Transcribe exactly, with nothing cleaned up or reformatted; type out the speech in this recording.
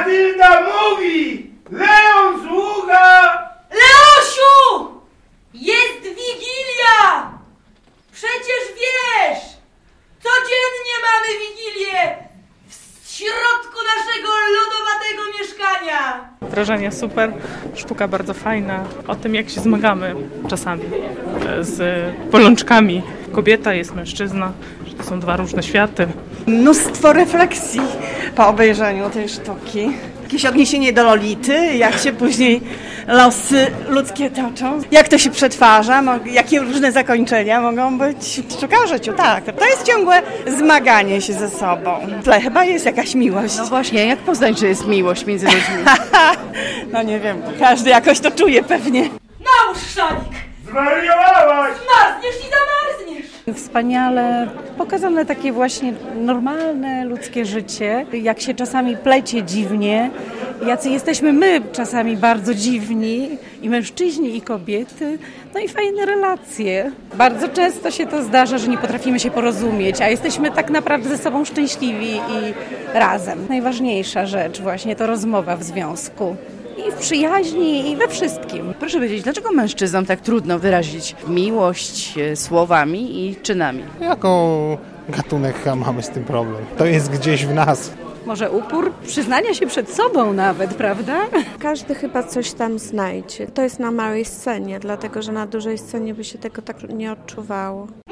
Matylda mówi! Leon słucha! Leosiu! Jest Wigilia! Przecież wiesz! Codziennie mamy Wigilię! W środku naszego lodowatego mieszkania! Wrażenie super, sztuka bardzo fajna. O tym, jak się zmagamy czasami z bolączkami. Kobieta jest mężczyzna, że to są dwa różne światy. Mnóstwo refleksji po obejrzeniu tej sztuki. Jakieś odniesienie do Lolity, jak się później losy ludzkie toczą, jak to się przetwarza, jakie różne zakończenia mogą być w sztuce życiu. Tak, to jest ciągłe zmaganie się ze sobą. W tle chyba jest jakaś miłość. No właśnie, jak poznać, że jest miłość między ludźmi? No nie wiem, każdy jakoś to czuje pewnie. Nałóż szalik! Zwariowałaś! Zmarzniesz i zamarzniesz! Wspaniale pokazane takie właśnie normalne ludzkie życie, jak się czasami plecie dziwnie, jacy jesteśmy my czasami bardzo dziwni, i mężczyźni, i kobiety, no i fajne relacje. Bardzo często się to zdarza, że nie potrafimy się porozumieć, a jesteśmy tak naprawdę ze sobą szczęśliwi i razem. Najważniejsza rzecz właśnie to rozmowa w związku. I w przyjaźni, i we wszystkim. Proszę powiedzieć, dlaczego mężczyznom tak trudno wyrazić miłość słowami i czynami? Jaką gatunek mamy z tym problem? To jest gdzieś w nas. Może upór przyznania się przed sobą nawet, prawda? Każdy chyba coś tam znajdzie. To jest na małej scenie, dlatego że na dużej scenie by się tego tak nie odczuwało.